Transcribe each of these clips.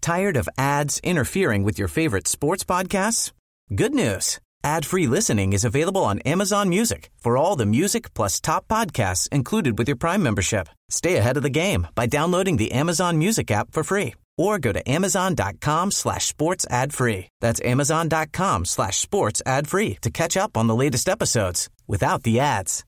Tired of ads interfering with your favorite sports podcasts? Good news. Ad-free listening is available on Amazon Music for all the music plus top podcasts included with your Prime membership. Stay ahead of the game by downloading the Amazon Music app for free or go to amazon.com/sports ad free. That's amazon.com/sports ad free to catch up on the latest episodes without the ads.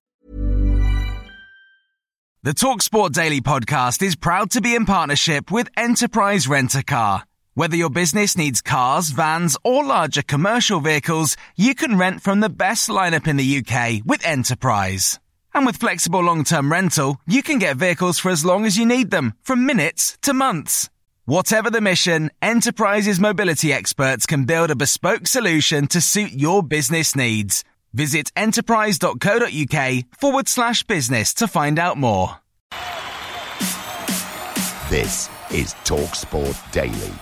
The TalkSport Daily podcast is proud to be in partnership with Enterprise Rent-A-Car. Whether your business needs cars, vans, or larger commercial vehicles, you can rent from the best lineup in the UK with Enterprise. And with flexible long-term rental, you can get vehicles for as long as you need them, from minutes to months. Whatever the mission, Enterprise's mobility experts can build a bespoke solution to suit your business needs. Visit enterprise.co.uk/business to find out more. This is TalkSport Daily.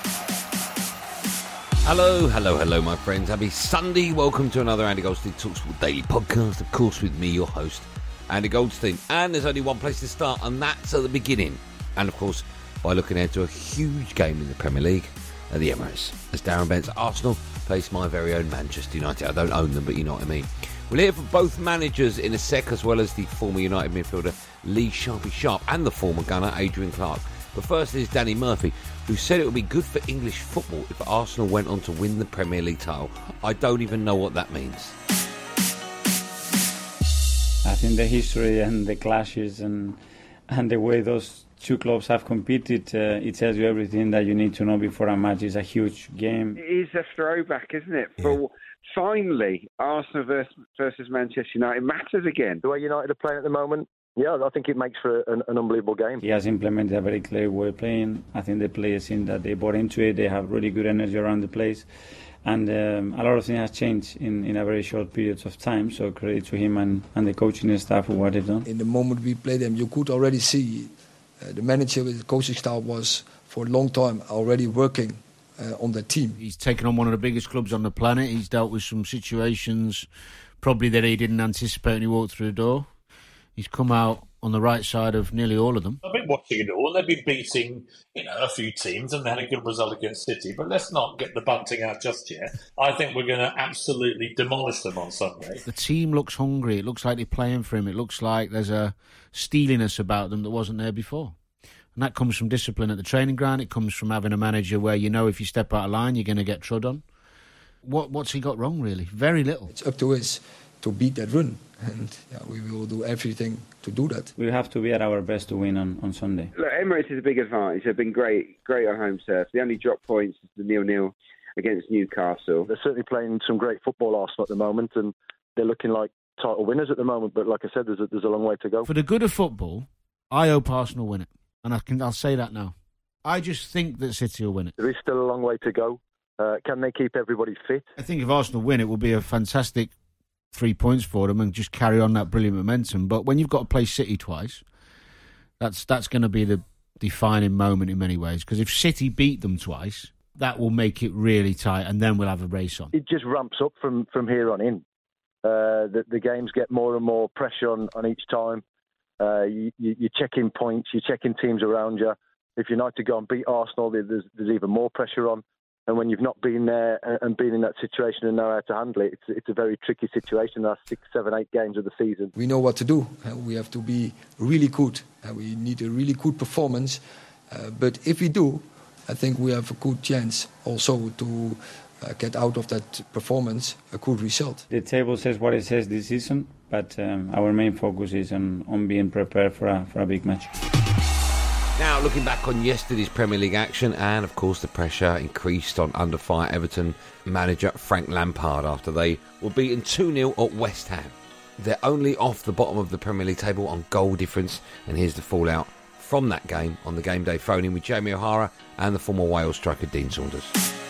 Hello, my friends. Happy Sunday. Welcome to another Andy Goldstein TalkSport Daily podcast. Of course, with me, your host, Andy Goldstein. And there's only one place to start, and that's at the beginning. And, of course, by looking ahead to a huge game in the Premier League at the Emirates, as Darren Bent's Arsenal face my very own Manchester United. I don't own them, but you know what I mean. We'll hear from both managers in a sec, as well as the former United midfielder Lee Sharpie Sharp and the former gunner Adrian Clark. But first is Danny Murphy, who said it would be good for English football if Arsenal went on to win the Premier League title. I don't even know what that means. I think the history and the clashes and the way those two clubs have competed, it tells you everything that you need to know before a match. It's a huge game. It is a throwback, isn't it? For finally, Arsenal versus Manchester United matters again. The way United are playing at the moment, yeah, I think it makes for an unbelievable game. He has implemented a very clear way of playing. I think the players in that they bought into it. They have really good energy around the place. And a lot of things have changed in a very short period of time. So credit to him and the coaching staff for what they've done. In the moment we played them, you could already see the manager with the coaching staff was for a long time already working on the team. He's taken on one of the biggest clubs on the planet. He's dealt with some situations probably that he didn't anticipate when he walked through the door. He's come out on the right side of nearly all of them. I've been watching it all, and they've been beating, a few teams, and they had a good result against City. But let's not get the bunting out just yet. I think we're going to absolutely demolish them on Sunday. The team looks hungry. It looks like they're playing for him. It looks like there's a steeliness about them that wasn't there before. And that comes from discipline at the training ground. It comes from having a manager where you know if you step out of line, you're going to get trod on. What's he got wrong, really? Very little. It's up to us to beat that run. And we will do everything to do that. We have to be at our best to win on Sunday. Look, Emirates is a big advantage. They've been great on home turf. The only drop points is the 0-0 against Newcastle. They're certainly playing some great football, Arsenal, at the moment, and they're looking like title winners at the moment. But like I said, there's a long way to go. For the good of football, I hope Arsenal win it. And I'll say that now. I just think that City will win it. There is still a long way to go. Can they keep everybody fit? I think if Arsenal win, it will be a fantastic 3 points for them and just carry on that brilliant momentum. But when you've got to play City twice, that's going to be the defining moment in many ways. Because if City beat them twice, that will make it really tight, and then we'll have a race on. It just ramps up from here on in. The games get more and more pressure on each time. You're checking points, you're checking teams around you. If United to go and beat Arsenal, there's even more pressure on. And when you've not been there and been in that situation and know how to handle it, it's a very tricky situation. That's 6, 7, 8 games of the season. We know what to do. We have to be really good. We need a really good performance. But if we do, I think we have a good chance also to get out of that performance a good result. The table says what it says this season, but our main focus is on being prepared for a big match. Now, looking back on yesterday's Premier League action, and of course the pressure increased on under fire Everton manager Frank Lampard after they were beaten 2-0 at West Ham. They're only off the bottom of the Premier League table on goal difference, and here's the fallout from that game on the Game Day phone-in with Jamie O'Hara and the former Wales striker Dean Saunders.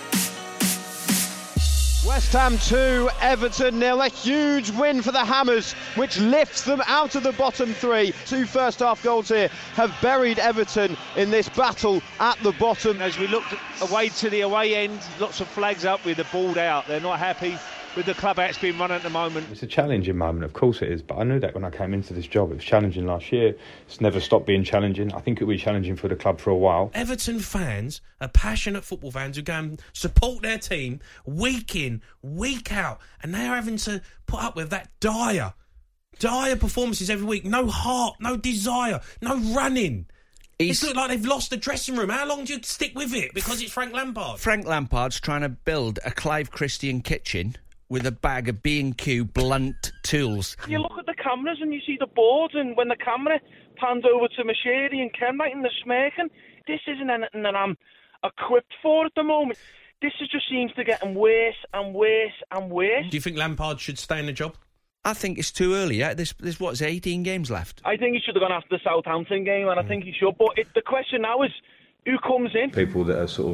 West Ham 2, Everton 0. A huge win for the Hammers, which lifts them out of the bottom 3. 2 first-half goals here have buried Everton in this battle at the bottom. As we looked away to the away end, lots of flags up with the ball out. They're not happy with the club how it's been run at the moment. It's a challenging moment, of course it is, but I knew that when I came into this job. It was challenging last year. It's never stopped being challenging. I think it will be challenging for the club for a while. Everton fans are passionate football fans who go and support their team week in, week out, and they are having to put up with that dire performances every week. No heart, no desire, no running. It's looked like they've lost the dressing room. How long do you stick with it? Because it's Frank Lampard. Frank Lampard's trying to build a Clive Christian kitchen with a bag of B&Q blunt tools. You look at the cameras and you see the boards, and when the camera pans over to Moshiri and Kenwright and they're smirking, this isn't anything that I'm equipped for at the moment. This just seems to get worse and worse and worse. Do you think Lampard should stay in the job? I think it's too early. There's 18 games left. I think he should have gone after the Southampton game, and I think he should. But the question now is, who comes in? People that are sort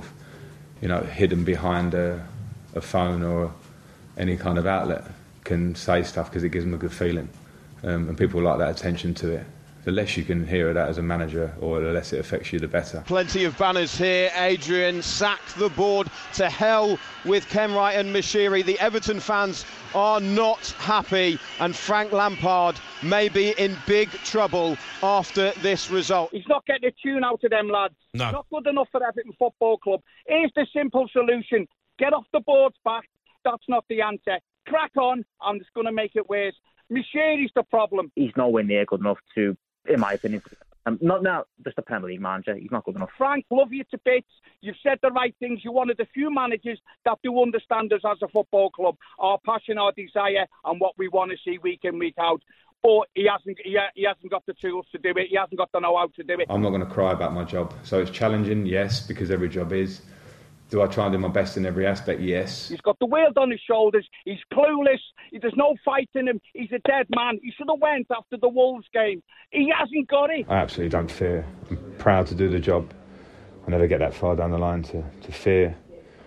of, hidden behind a phone or any kind of outlet can say stuff because it gives them a good feeling. And people like that attention to it. The less you can hear of that as a manager, or the less it affects you, the better. Plenty of banners here. Adrian, sack the board, to hell with Kenwright and Moshiri. The Everton fans are not happy, and Frank Lampard may be in big trouble after this result. He's not getting a tune out of them lads. No. Not good enough for Everton Football Club. Here's the simple solution. Get off the boards back. That's not the answer. Crack on, and it's going to make it worse. Moshiri's the problem. He's nowhere near good enough to, in my opinion, not now just a Premier League manager. He's not good enough. Frank, love you to bits. You've said the right things. You're one of the few managers that do understand us as a football club, our passion, our desire, and what we want to see week in, week out. But he hasn't got the tools to do it. He hasn't got the know-how to do it. I'm not going to cry about my job. So it's challenging, yes, because every job is. Do I try and do my best in every aspect? Yes. He's got the world on his shoulders. He's clueless. There's no fight in him. He's a dead man. He should have went after the Wolves game. He hasn't got it. I absolutely don't fear. I'm proud to do the job. I never get that far down the line to fear.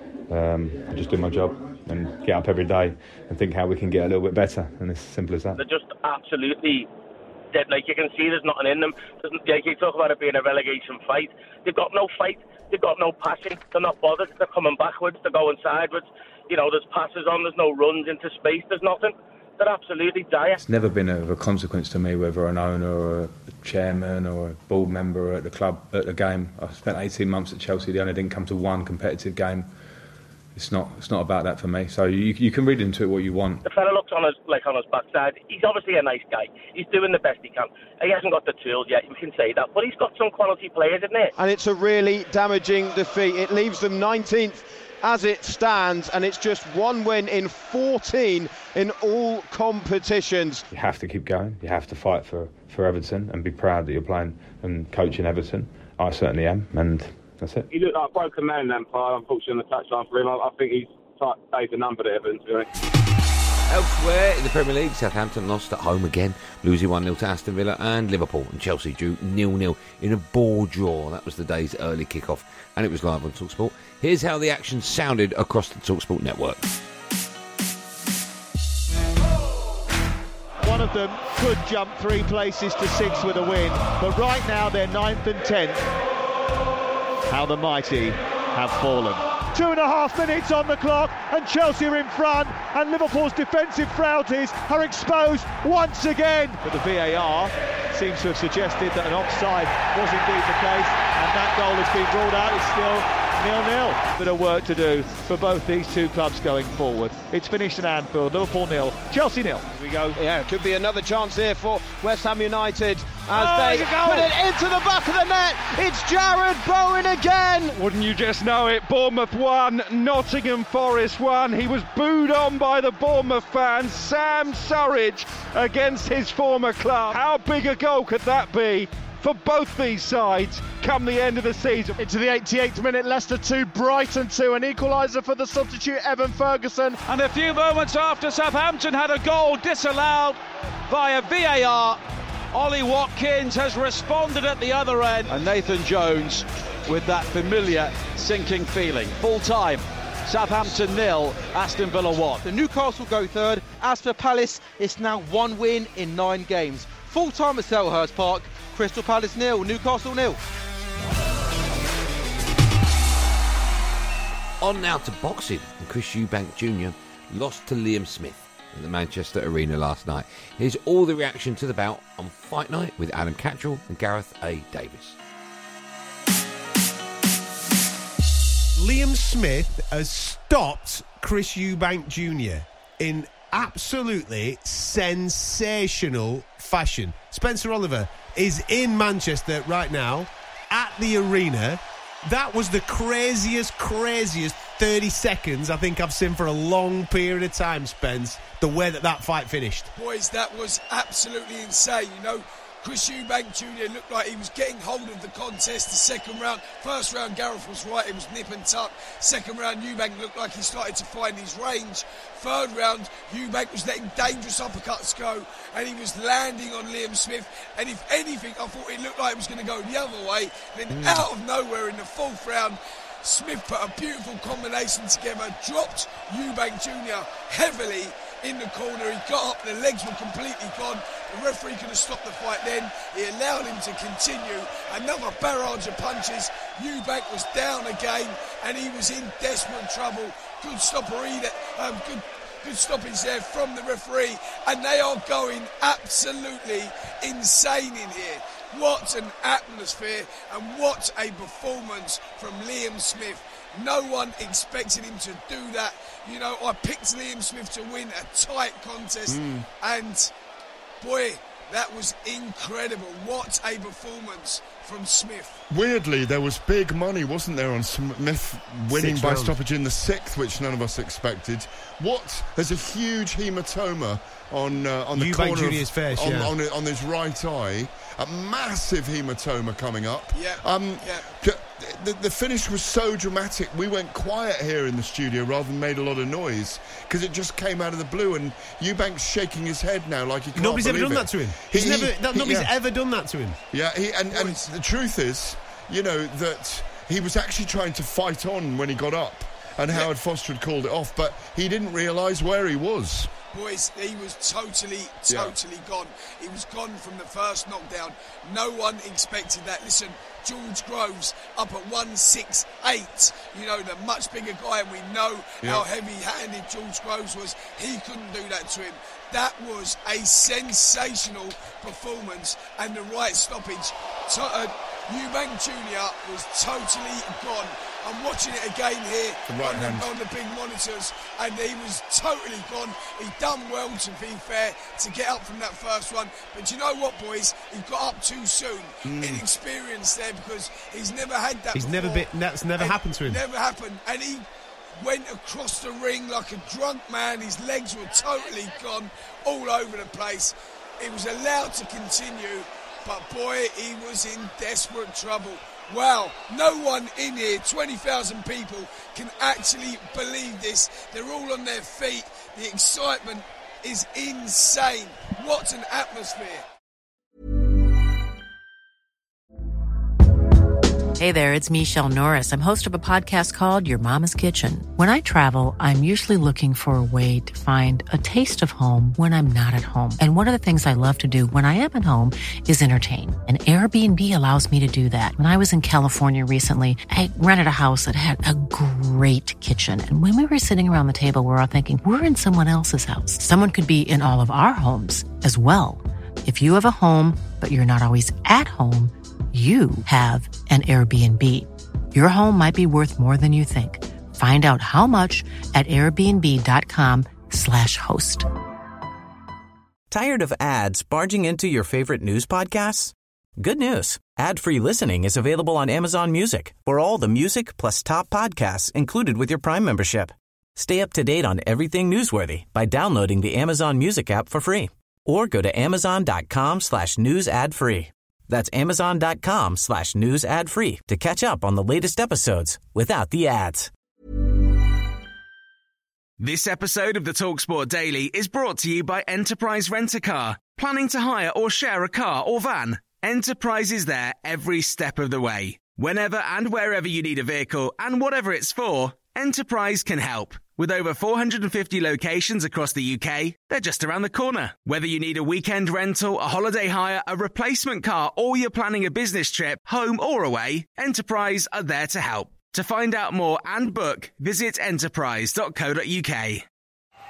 I just do my job and get up every day and think how we can get a little bit better. And it's as simple as that. They're just absolutely dead. Like, you can see there's nothing in them. Like, you talk about it being a relegation fight. They've got no fight. They've got no passion. They're not bothered. They're coming backwards. They're going sideways. There's passes on. There's no runs into space. There's nothing. They're absolutely dire. It's never been of a consequence to me whether an owner or a chairman or a board member at the club at the game. I spent 18 months at Chelsea. They only didn't come to one competitive game. It's not about that for me. So you can read into it what you want. The fella looks on his backside. He's obviously a nice guy. He's doing the best he can. He hasn't got the tools yet, we can say that, but he's got some quality players in there. And it's a really damaging defeat. It leaves them 19th as it stands, and it's just one win in 14 in all competitions. You have to keep going. You have to fight for Everton and be proud that you're playing and coaching Everton. I certainly am, and that's it. He looked like a broken man, Lampard, unfortunately, on the touchline for him. I think he's saved the number to Everton, to be honest. Elsewhere in the Premier League, Southampton lost at home again, losing 1-0 to Aston Villa, and Liverpool and Chelsea drew 0-0 in a ball draw. That was the day's early kick-off, and it was live on TalkSport. Here's how the action sounded across the TalkSport network. One of them could jump 3 places to 6 with a win, but right now they're 9th and 10th. How the mighty have fallen. 2.5 minutes on the clock, and Chelsea are in front, and Liverpool's defensive frailties are exposed once again. But the VAR seems to have suggested that an offside was indeed the case, and that goal has been ruled out. It's still 0-0. Bit of work to do for both these two clubs going forward. It's finished in Anfield. Liverpool 0, Chelsea 0. Here we go. Yeah, could be another chance here for West Ham United as they put it into the back of the net. It's Jared Bowen again. Wouldn't you just know it? Bournemouth 1, Nottingham Forest 1. He was booed on by the Bournemouth fans. Sam Surridge against his former club. How big a goal could that be for both these sides come the end of the season? Into the 88th minute, Leicester 2, Brighton 2, an equaliser for the substitute Evan Ferguson. And a few moments after Southampton had a goal disallowed by a VAR, Ollie Watkins has responded at the other end. And Nathan Jones with that familiar sinking feeling. Full time, Southampton 0, Aston Villa 1. The Newcastle go third. As for Palace, it's now 1 win in 9 games. Full time at Selhurst Park, Crystal Palace 0, Newcastle 0. On now to boxing. And Chris Eubank Jr. lost to Liam Smith at the Manchester Arena last night. Here's all the reaction to the bout on Fight Night with Adam Cattrall and Gareth A. Davis. Liam Smith has stopped Chris Eubank Jr. in absolutely sensational fashion. Spencer Oliver is in Manchester right now at the Arena. That was the craziest 30 seconds I think I've seen for a long period of time, Spence, the way that fight finished. Boys, that was absolutely insane. You know, Chris Eubank Jr. looked like he was getting hold of the contest the second round. First round, Gareth was right, it was nip and tuck. Second round, Eubank looked like he started to find his range. Third round, Eubank was letting dangerous uppercuts go, and he was landing on Liam Smith. And if anything, I thought it looked like it was going to go the other way. Then out of nowhere in the fourth round, Smith put a beautiful combination together, dropped Eubank Jr. heavily in the corner. He got up, the legs were completely gone. The referee could have stopped the fight then. He allowed him to continue. Another barrage of punches. Eubank was down again, and he was in desperate trouble. Good stoppery, good stoppage there from the referee, and they are going absolutely insane in here. What an atmosphere and what a performance from Liam Smith. No one expected him to do that. You know, I picked Liam Smith to win a tight contest, and boy, that was incredible. What a performance from Smith. Weirdly, there was big money, wasn't there, on Smith winning by stoppage in the sixth, which none of us expected. There's a huge hematoma on the Eubank corner Jr.'s face, on his right eye. A massive hematoma coming up. The finish was so dramatic. We went quiet here in the studio rather than made a lot of noise because it just came out of the blue. And Eubank's shaking his head now like he can't Nobody's ever believe done it. that to him. Nobody's ever done that to him. Yeah, and the truth is, you know, that he was actually trying to fight on when he got up, and Howard Foster had called it off, but he didn't realise where he was. Boys, he was totally gone. He was gone from the first knockdown. No one expected that. Listen, George Groves up at 168. You know, the much bigger guy, and we know how heavy-handed George Groves was. He couldn't do that to him. That was a sensational performance and the right stoppage. Eubank Jr. was totally gone. I'm watching it again here on the big monitors, and he was totally gone. He done well, to be fair, to get up from that first one. But you know what, boys? He got up too soon. Inexperienced there, because he's never had that before. That's never happened to him. Never happened. And he went across the ring like a drunk man. His legs were totally gone all over the place. He was allowed to continue, but boy, he was in desperate trouble. Wow, no one in here, 20,000 people, can actually believe this. They're all on their feet. The excitement is insane. What an atmosphere. Hey there, it's Michelle Norris. I'm host of a podcast called Your Mama's Kitchen. When I travel, I'm usually looking for a way to find a taste of home when I'm not at home. And one of the things I love to do when I am at home is entertain. And Airbnb allows me to do that. When I was in California recently, I rented a house that had a great kitchen. And when we were sitting around the table, we were all thinking, we're in someone else's house. Someone could be in all of our homes as well. If you have a home, but you're not always at home, you have an Airbnb. Your home might be worth more than you think. Find out how much at airbnb.com/host. Tired of ads barging into your favorite news podcasts? Good news. Ad-free listening is available on Amazon Music for all the music plus top podcasts included with your Prime membership. Stay up to date on everything newsworthy by downloading the Amazon Music app for free or go to amazon.com/news ad free. That's amazon.com/news ad free to catch up on the latest episodes without the ads. This episode of the TalkSport Daily is brought to you by Enterprise Rent-A-Car. Planning to hire or share a car or van? Enterprise is there every step of the way. Whenever and wherever you need a vehicle and whatever it's for, Enterprise can help. With over 450 locations across the UK, they're just around the corner. Whether you need a weekend rental, a holiday hire, a replacement car, or you're planning a business trip, home or away, Enterprise are there to help. To find out more and book, visit enterprise.co.uk.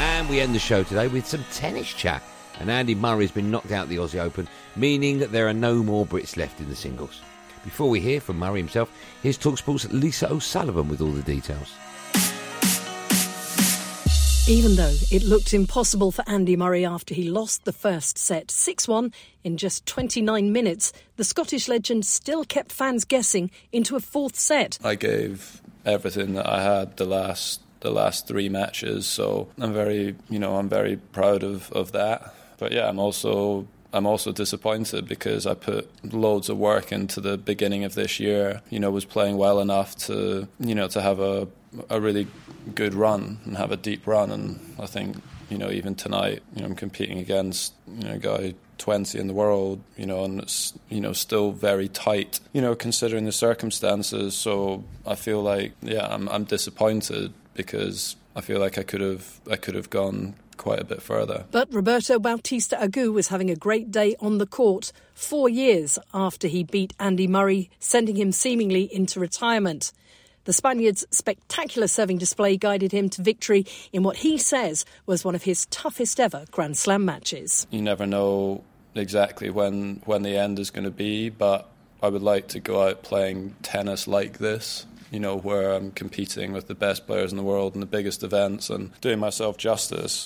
And we end the show today with some tennis chat. And Andy Murray has been knocked out of the Aussie Open, meaning that there are no more Brits left in the singles. Before we hear from Murray himself, here's TalkSport's Lisa O'Sullivan with all the details. Even though it looked impossible for Andy Murray after he lost the first set 6-1 in just 29 minutes, the Scottish legend still kept fans guessing into a fourth set. I gave everything that I had the last 3 matches, so I'm very proud of that. But yeah, I'm also disappointed because I put loads of work into the beginning of this year. Was playing well enough to have a really good run and have a deep run. And I think even tonight, I'm competing against a guy 20 in the world, and it's still very tight, considering the circumstances. So I feel like I'm disappointed because I feel like I could have gone quite a bit further. But Roberto Bautista Agut was having a great day on the court 4 years after he beat Andy Murray, sending him seemingly into retirement. The Spaniard's spectacular serving display guided him to victory in what he says was one of his toughest ever Grand Slam matches. You never know exactly when the end is going to be, but I would like to go out playing tennis like this, where I'm competing with the best players in the world in the biggest events and doing myself justice.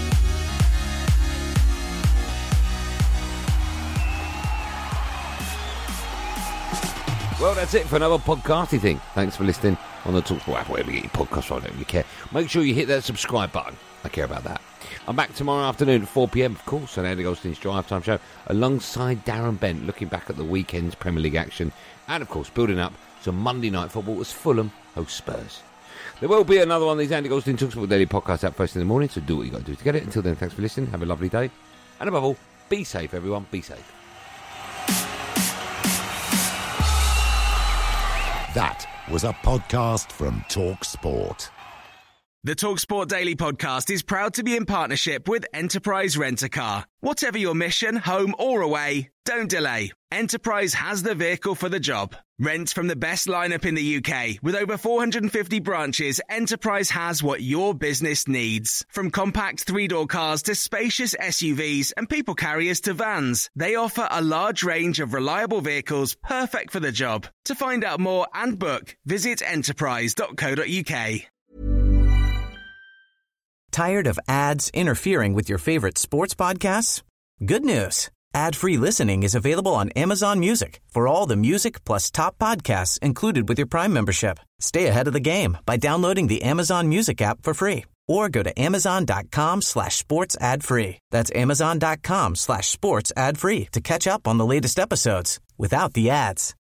Well, that's it for another podcasty thing. Thanks for listening on the TalkSport app, wherever you get your podcasts from. I don't really care. Make sure you hit that subscribe button. I care about that. I'm back tomorrow afternoon at 4 p.m, of course, on Andy Goldstein's Drive Time Show, alongside Darren Bent, looking back at the weekend's Premier League action, and, of course, building up some Monday night football as Fulham host Spurs. There will be another one of these Andy Goldstein TalkSport Daily podcasts out first in the morning, so do what you got to do to get it. Until then, thanks for listening. Have a lovely day. And above all, be safe, everyone. Be safe. That was a podcast from TalkSport. The TalkSport Daily Podcast is proud to be in partnership with Enterprise Rent-A-Car. Whatever your mission, home or away, don't delay. Enterprise has the vehicle for the job. Rent from the best lineup in the UK. With over 450 branches, Enterprise has what your business needs. From compact 3-door cars to spacious SUVs and people carriers to vans, they offer a large range of reliable vehicles perfect for the job. To find out more and book, visit enterprise.co.uk. Tired of ads interfering with your favorite sports podcasts? Good news. Ad-free listening is available on Amazon Music for all the music plus top podcasts included with your Prime membership. Stay ahead of the game by downloading the Amazon Music app for free or go to amazon.com/sports ad free. That's amazon.com/sports ad free to catch up on the latest episodes without the ads.